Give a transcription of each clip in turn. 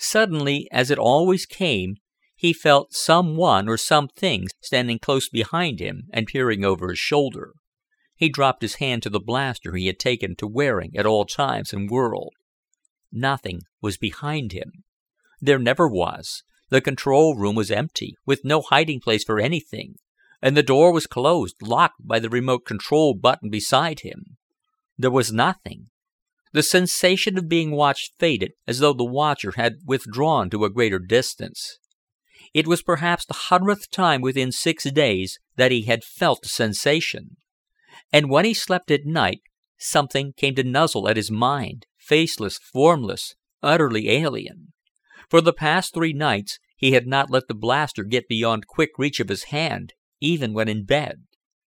Suddenly, as it always came, he felt some one or something standing close behind him and peering over his shoulder. He dropped his hand to the blaster he had taken to wearing at all times and whirled. Nothing was behind him. There never was. The control room was empty, with no hiding place for anything, and the door was closed, locked by the remote control button beside him. There was nothing. The sensation of being watched faded as though the watcher had withdrawn to a greater distance. It was perhaps the 100th time within 6 days that he had felt the sensation. And when he slept at night, something came to nuzzle at his mind, faceless, formless, utterly alien. For the past 3 nights he had not let the blaster get beyond quick reach of his hand, even when in bed.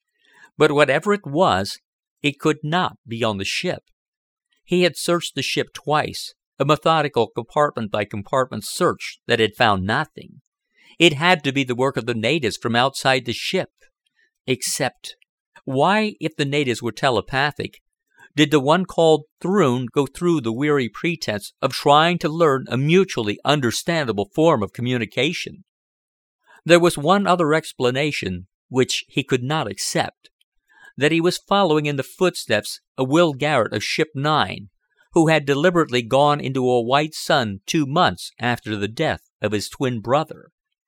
But whatever it was, it could not be on the ship. He had searched the ship twice, a methodical compartment-by-compartment search that had found nothing. It had to be the work of the natives from outside the ship. Except, why, if the natives were telepathic, did the one called Thrun go through the weary pretense of trying to learn a mutually understandable form of communication? There was one other explanation which he could not accept, that he was following in the footsteps of Will Garrett of Ship 9, who had deliberately gone into a white sun 2 months after the death of his twin brother.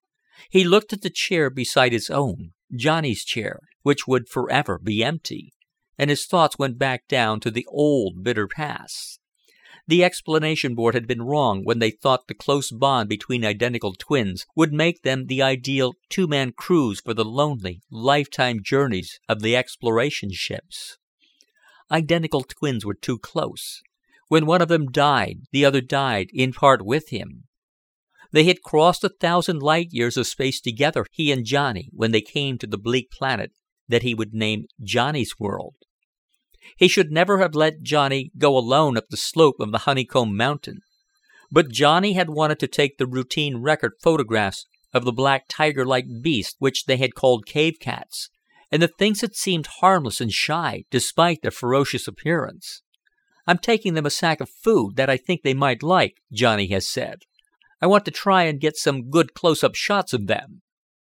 He looked at the chair beside his own, Johnny's chair, which would forever be empty, and his thoughts went back down to the old bitter past. The explanation board had been wrong when they thought the close bond between identical twins would make them the ideal 2-man crews for the lonely, lifetime journeys of the exploration ships. Identical twins were too close. When one of them died, the other died in part with him. They had crossed 1,000 light-years of space together, he and Johnny, when they came to the bleak planet that he would name Johnny's World. He should never have let Johnny go alone up the slope of the Honeycomb Mountain. But Johnny had wanted to take the routine record photographs of the black tiger-like beasts which they had called cave cats, and the things that seemed harmless and shy despite their ferocious appearance. "I'm taking them a sack of food that I think they might like," Johnny has said. "I want to try and get some good close-up shots of them."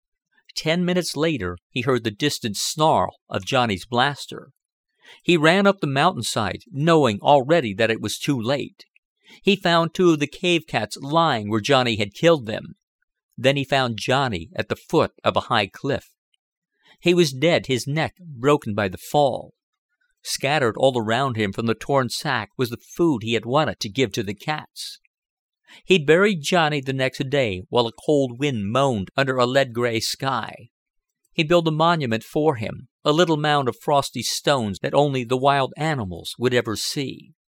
10 minutes later he heard the distant snarl of Johnny's blaster. He ran up the mountainside, knowing already that it was too late. He found 2 of the cave cats lying where Johnny had killed them. Then he found Johnny at the foot of a high cliff. He was dead, his neck broken by the fall. Scattered all around him from the torn sack was the food he had wanted to give to the cats. He buried Johnny the next day while a cold wind moaned under a lead-gray sky. He built a monument for him, a little mound of frosty stones that only the wild animals would ever see.